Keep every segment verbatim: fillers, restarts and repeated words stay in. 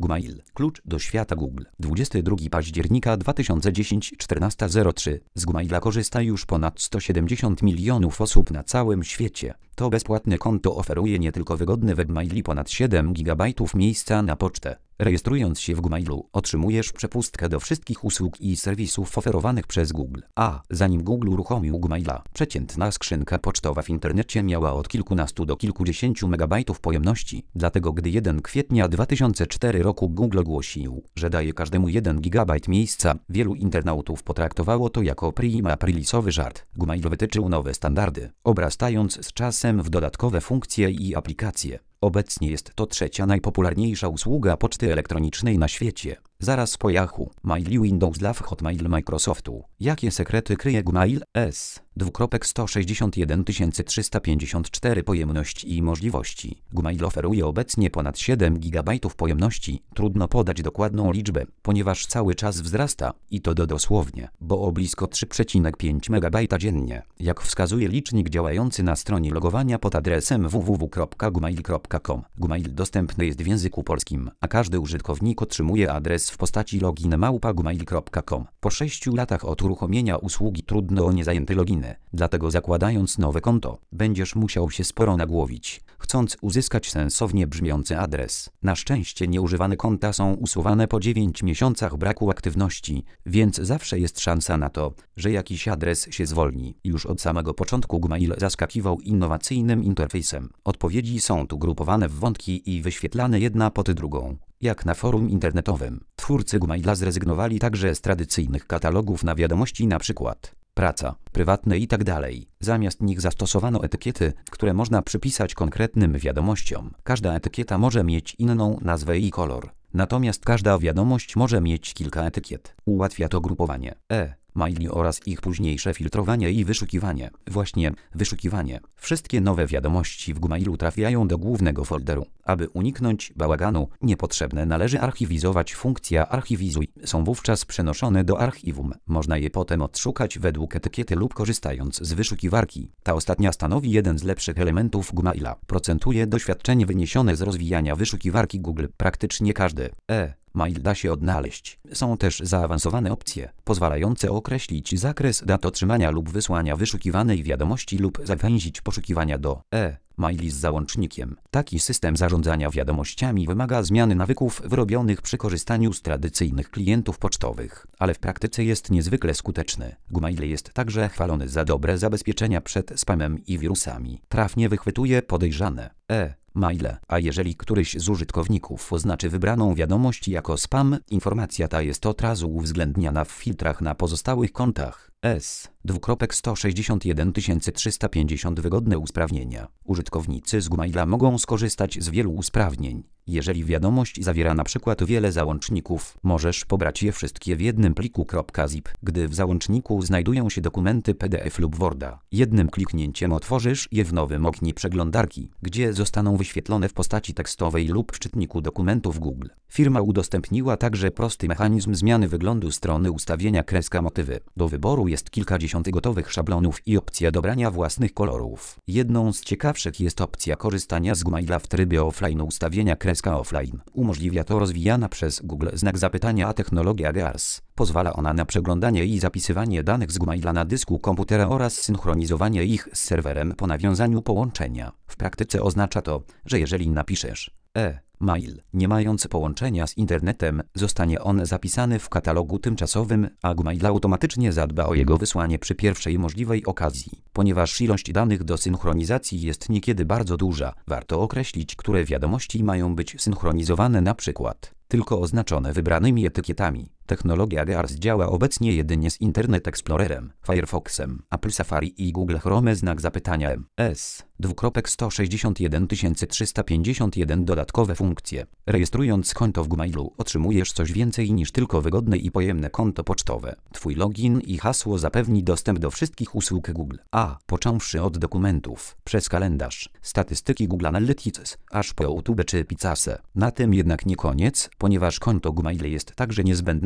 Gmail. Klucz do świata Google. dwudziestego drugiego października dwa tysiące dziesiątego, czternasta zero trzy. Z Gmaila korzysta już ponad sto siedemdziesiąt milionów osób na całym świecie. To bezpłatne konto oferuje nie tylko wygodny webmail i ponad siedem gigabajtów miejsca na pocztę. Rejestrując się w Gmailu, otrzymujesz przepustkę do wszystkich usług i serwisów oferowanych przez Google. A zanim Google uruchomił Gmaila, przeciętna skrzynka pocztowa w internecie miała od kilkunastu do kilkudziesięciu megabajtów pojemności. Dlatego gdy pierwszego kwietnia dwa tysiące czwartego roku Google ogłosił, że daje każdemu jeden gigabajt miejsca, wielu internautów potraktowało to jako prima aprilisowy żart. Gmail wytyczył nowe standardy, obrastając z czasem w dodatkowe funkcje i aplikacje. Obecnie jest to trzecia najpopularniejsza usługa poczty elektronicznej na świecie, zaraz po Yahoo, Mail, Windows Live, Hotmail Microsoftu. Jakie sekrety kryje Gmail? S. sto sześćdziesiąt jeden tysięcy trzysta pięćdziesiąt cztery pojemność i możliwości. Gmail oferuje obecnie ponad siedem gigabajtów pojemności. Trudno podać dokładną liczbę, ponieważ cały czas wzrasta i to do dosłownie, bo o blisko trzy przecinek pięć megabajta dziennie, jak wskazuje licznik działający na stronie logowania pod adresem w w w kropka gmail kropka com. Gmail dostępny jest w języku polskim, a każdy użytkownik otrzymuje adres w postaci login małpa gmail kropka com. Po sześciu latach od uruchomienia usługi trudno o niezajęty login. Dlatego zakładając nowe konto, będziesz musiał się sporo nagłowić, chcąc uzyskać sensownie brzmiący adres. Na szczęście nieużywane konta są usuwane po dziewięciu miesiącach braku aktywności, więc zawsze jest szansa na to, że jakiś adres się zwolni. Już od samego początku Gmail zaskakiwał innowacyjnym interfejsem. Odpowiedzi są tu grupowane w wątki i wyświetlane jedna pod drugą. Jak na forum internetowym, twórcy Gmaila zrezygnowali także z tradycyjnych katalogów na wiadomości, np. praca, prywatne i tak dalej. Zamiast nich zastosowano etykiety, które można przypisać konkretnym wiadomościom. Każda etykieta może mieć inną nazwę i kolor. Natomiast każda wiadomość może mieć kilka etykiet. Ułatwia to grupowanie e maili oraz ich późniejsze filtrowanie i wyszukiwanie. Właśnie, wyszukiwanie. Wszystkie nowe wiadomości w Gmailu trafiają do głównego folderu. Aby uniknąć bałaganu, niepotrzebne należy archiwizować. Funkcja archiwizuj są wówczas przenoszone do archiwum. Można je potem odszukać według etykiety lub korzystając z wyszukiwarki. Ta ostatnia stanowi jeden z lepszych elementów Gmaila. Procentuje doświadczenie wyniesione z rozwijania wyszukiwarki Google. Praktycznie każdy e mail da się odnaleźć. Są też zaawansowane opcje, pozwalające określić zakres dat otrzymania lub wysłania wyszukiwanej wiadomości lub zawęzić poszukiwania do e-maili z załącznikiem. Taki system zarządzania wiadomościami wymaga zmiany nawyków wyrobionych przy korzystaniu z tradycyjnych klientów pocztowych, ale w praktyce jest niezwykle skuteczny. Gmail jest także chwalony za dobre zabezpieczenia przed spamem i wirusami. Trafnie wychwytuje podejrzane e maile, a jeżeli któryś z użytkowników oznaczy wybraną wiadomość jako spam, informacja ta jest od razu uwzględniana w filtrach na pozostałych kontach. S. sto sześćdziesiąt jeden tysięcy trzysta pięćdziesiąt wygodne usprawnienia. Użytkownicy z Gmaila mogą skorzystać z wielu usprawnień. Jeżeli wiadomość zawiera np. wiele załączników, możesz pobrać je wszystkie w jednym pliku .zip. Gdy w załączniku znajdują się dokumenty P D F lub Worda, jednym kliknięciem otworzysz je w nowym oknie przeglądarki, gdzie zostaną wyświetlone w postaci tekstowej lub w czytniku dokumentów Google. Firma udostępniła także prosty mechanizm zmiany wyglądu strony ustawienia kreska motywy. Do wyboru jest kilkadziesiąt gotowych szablonów i opcja dobrania własnych kolorów. Jedną z ciekawszych jest opcja korzystania z Gmaila w trybie offline ustawienia kreska offline. Umożliwia to rozwijana przez Google znak zapytania technologia G A R S. Pozwala ona na przeglądanie i zapisywanie danych z Gmaila na dysku komputera oraz synchronizowanie ich z serwerem po nawiązaniu połączenia. W praktyce oznacza to, że jeżeli napiszesz e-mail, nie mając połączenia z internetem, zostanie on zapisany w katalogu tymczasowym, a Gmail automatycznie zadba o jego wysłanie przy pierwszej możliwej okazji. Ponieważ ilość danych do synchronizacji jest niekiedy bardzo duża, warto określić, które wiadomości mają być synchronizowane, na przykład tylko oznaczone wybranymi etykietami. Technologia G A R S działa obecnie jedynie z Internet Explorerem, Firefoxem, Apple Safari i Google Chrome znak zapytania M S. sto sześćdziesiąt jeden tysięcy trzysta pięćdziesiąt jeden dodatkowe funkcje. Rejestrując konto w Gmailu, otrzymujesz coś więcej niż tylko wygodne i pojemne konto pocztowe. Twój login i hasło zapewni dostęp do wszystkich usług Google, a począwszy od dokumentów, przez kalendarz, statystyki Google Analytics, aż po YouTube czy Pizzasę. Na tym jednak nie koniec, ponieważ konto Gmail jest także niezbędne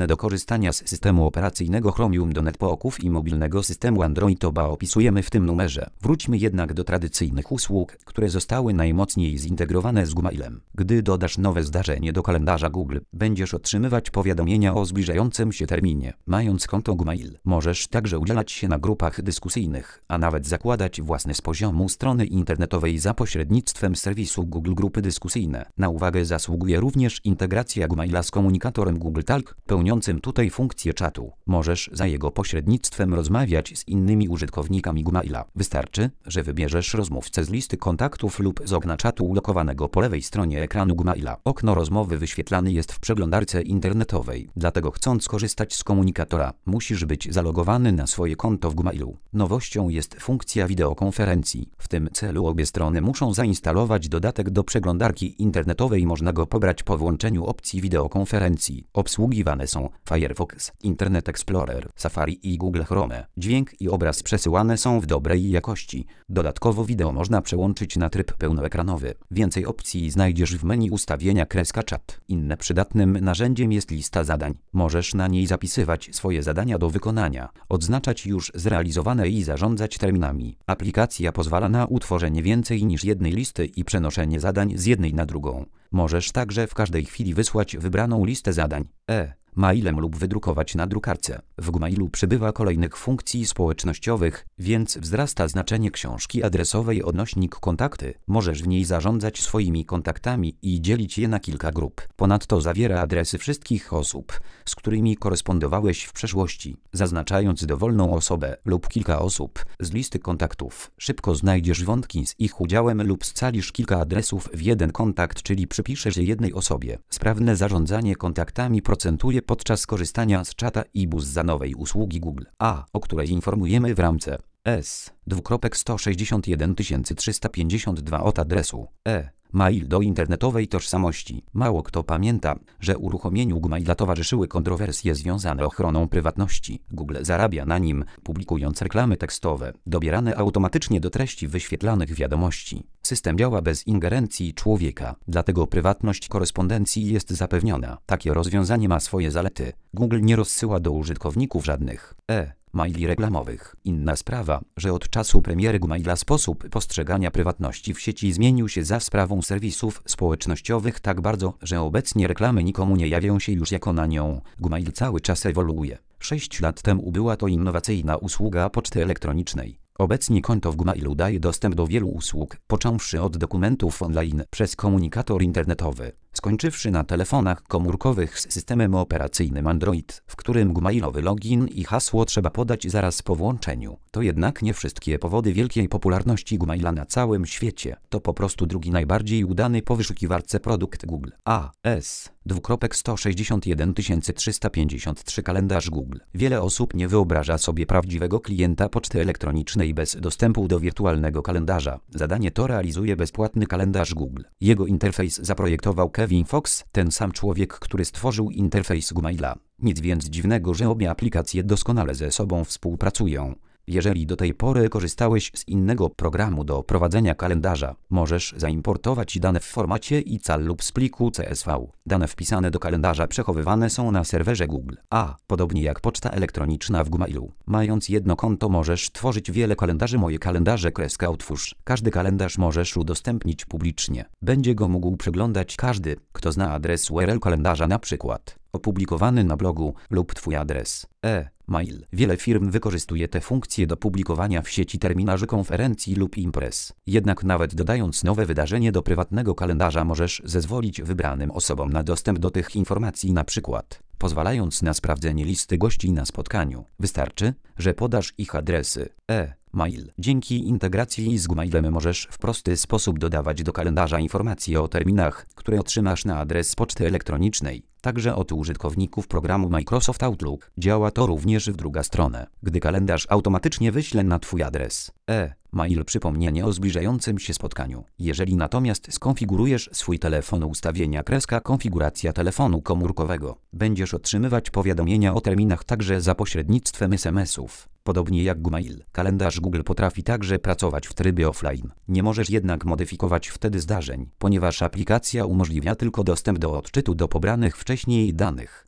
do korzystania z systemu operacyjnego Chromium do netbooków i mobilnego systemu Android oba opisujemy w tym numerze. Wróćmy jednak do tradycyjnych usług, które zostały najmocniej zintegrowane z Gmailem. Gdy dodasz nowe zdarzenie do kalendarza Google, będziesz otrzymywać powiadomienia o zbliżającym się terminie. Mając konto Gmail, możesz także udzielać się na grupach dyskusyjnych, a nawet zakładać własne z poziomu strony internetowej za pośrednictwem serwisu Google Grupy Dyskusyjne. Na uwagę zasługuje również integracja Gmaila z komunikatorem Google Talk, pełniącym tutaj funkcję czatu. Możesz za jego pośrednictwem rozmawiać z innymi użytkownikami Gmaila. Wystarczy, że wybierzesz rozmówcę z listy kontaktów lub z okna czatu ulokowanego po lewej stronie ekranu Gmaila. Okno rozmowy wyświetlane jest w przeglądarce internetowej, dlatego chcąc skorzystać z komunikatora, musisz być zalogowany na swoje konto w Gmailu. Nowością jest funkcja wideokonferencji. W tym celu obie strony muszą zainstalować dodatek do przeglądarki internetowej. Można go pobrać po włączeniu opcji wideokonferencji. Obsługiwane są Firefox, Internet Explorer, Safari i Google Chrome. Dźwięk i obraz przesyłane są w dobrej jakości. Dodatkowo wideo można przełączyć na tryb pełnoekranowy. Więcej opcji znajdziesz w menu ustawienia kreska czat. Inne przydatnym narzędziem jest lista zadań. Możesz na niej zapisywać swoje zadania do wykonania, odznaczać już zrealizowane i zarządzać terminami. Aplikacja pozwala na utworzenie więcej niż jednej listy i przenoszenie zadań z jednej na drugą. Możesz także w każdej chwili wysłać wybraną listę zadań e-mailem lub wydrukować na drukarce. W Gmailu przybywa kolejnych funkcji społecznościowych, więc wzrasta znaczenie książki adresowej odnośnik kontakty. Możesz w niej zarządzać swoimi kontaktami i dzielić je na kilka grup. Ponadto zawiera adresy wszystkich osób, z którymi korespondowałeś w przeszłości. Zaznaczając dowolną osobę lub kilka osób z listy kontaktów, szybko znajdziesz wątki z ich udziałem lub scalisz kilka adresów w jeden kontakt, czyli przypiszesz je jednej osobie. Sprawne zarządzanie kontaktami procentuje podczas korzystania z czata i buzz za nowej usługi Google A, o której informujemy w ramce S sto sześćdziesiąt jeden tysięcy trzysta pięćdziesiąt dwa od adresu e-mail do internetowej tożsamości. Mało kto pamięta, że uruchomieniu Gmaila towarzyszyły kontrowersje związane z ochroną prywatności. Google zarabia na nim, publikując reklamy tekstowe, dobierane automatycznie do treści wyświetlanych wiadomości. System działa bez ingerencji człowieka, dlatego prywatność korespondencji jest zapewniona. Takie rozwiązanie ma swoje zalety. Google nie rozsyła do użytkowników żadnych e-maili reklamowych. Inna sprawa, że od czasu premiery Gmaila sposób postrzegania prywatności w sieci zmienił się za sprawą serwisów społecznościowych tak bardzo, że obecnie reklamy nikomu nie jawią się już jako na nią. Gmail cały czas ewoluuje. Sześć lat temu była to innowacyjna usługa poczty elektronicznej. Obecnie konto w Gmailu daje dostęp do wielu usług, począwszy od dokumentów online przez komunikator internetowy, skończywszy na telefonach komórkowych z systemem operacyjnym Android, w którym gmailowy login i hasło trzeba podać zaraz po włączeniu. To jednak nie wszystkie powody wielkiej popularności Gmaila na całym świecie. To po prostu drugi najbardziej udany po wyszukiwarce produkt Google A S sto sześćdziesiąt jeden tysięcy trzysta pięćdziesiąt trzy kalendarz Google. Wiele osób nie wyobraża sobie prawdziwego klienta poczty elektronicznej bez dostępu do wirtualnego kalendarza. Zadanie to realizuje bezpłatny kalendarz Google. Jego interfejs zaprojektował Kevin Fox, ten sam człowiek, który stworzył interfejs Gmaila. Nic więc dziwnego, że obie aplikacje doskonale ze sobą współpracują. Jeżeli do tej pory korzystałeś z innego programu do prowadzenia kalendarza, możesz zaimportować dane w formacie I C A L lub z pliku C S V. Dane wpisane do kalendarza przechowywane są na serwerze Google A, podobnie jak poczta elektroniczna w Gmailu. Mając jedno konto możesz tworzyć wiele kalendarzy. Moje kalendarze kreska utwórz. Każdy kalendarz możesz udostępnić publicznie. Będzie go mógł przeglądać każdy, kto zna adres U R L kalendarza, na przykład opublikowany na blogu lub Twój adres e-mail. Wiele firm wykorzystuje te funkcje do publikowania w sieci terminarzy konferencji lub imprez. Jednak nawet dodając nowe wydarzenie do prywatnego kalendarza możesz zezwolić wybranym osobom na dostęp do tych informacji, na przykład pozwalając na sprawdzenie listy gości na spotkaniu. Wystarczy, że podasz ich adresy e-mail. Dzięki integracji z Gmailem możesz w prosty sposób dodawać do kalendarza informacje o terminach, które otrzymasz na adres poczty elektronicznej. Także od użytkowników programu Microsoft Outlook. Działa to również w drugą stronę. Gdy kalendarz automatycznie wyśle na Twój adres e-mail przypomnienie o zbliżającym się spotkaniu. Jeżeli natomiast skonfigurujesz swój telefon ustawienia kreska konfiguracja telefonu komórkowego, będziesz otrzymywać powiadomienia o terminach także za pośrednictwem es em esów. Podobnie jak Gmail, kalendarz Google potrafi także pracować w trybie offline. Nie możesz jednak modyfikować wtedy zdarzeń, ponieważ aplikacja umożliwia tylko dostęp do odczytu do pobranych wcześniej danych.